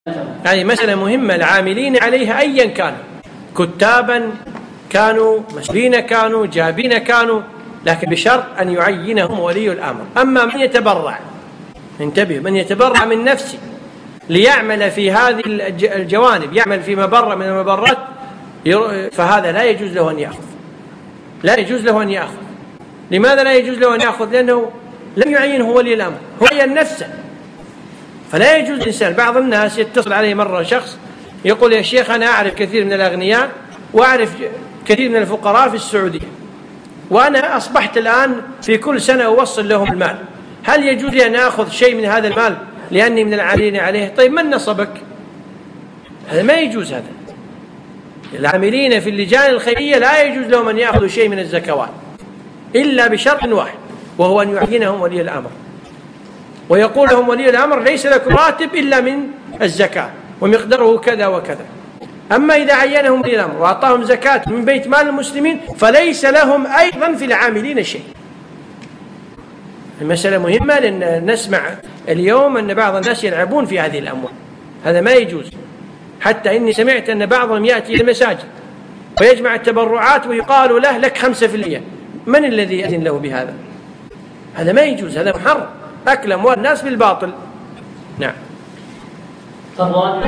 هذه مسألة مهمة، العاملين عليها أيا كانوا، كتابا كانوا، مسؤولين كانوا، جابين كانوا، لكن بشرط أن يعينهم ولي الأمر. أما من يتبرع، انتبه، من يتبرع من نفسه ليعمل في هذه الجوانب، يعمل في مبرة من المبرات، فهذا لا يجوز له أن يأخذ، لا يجوز له أن يأخذ. لماذا لا يجوز له أن يأخذ؟ لأنه لم يعينه ولي الأمر، هو عين نفسه. فلا يجوز الإنسان. بعض الناس يتصل عليه مرة شخص يقول: يا شيخ أنا أعرف كثير من الأغنياء وأعرف كثير من الفقراء في السعودية، وأنا أصبحت الآن في كل سنة أوصل لهم المال، هل يجوز لي أن أخذ شيء من هذا المال لأني من العاملين عليه؟ طيب من نصبك؟ هذا ما يجوز. هذا العاملين في اللجان الخيرية لا يجوز لهم أن يأخذوا شيء من الزكوات إلا بشرط واحد، وهو أن يعينهم ولي الأمر، ويقول لهم ولي الأمر: ليس لكم راتب إلا من الزكاة ومقداره كذا وكذا. أما إذا عينهم ولي الأمر وأعطاهم زكاة من بيت مال المسلمين فليس لهم أيضا في العاملين شيء. المسألة مهمة، لأن نسمع اليوم أن بعض الناس يلعبون في هذه الأموال، هذا ما يجوز. حتى إني سمعت أن بعضهم يأتي إلى المساجد ويجمع التبرعات ويقال له: لك 5%. من الذي يأذن له بهذا؟ هذا ما يجوز، هذا محرم، أكل أموال الناس بالباطل. نعم.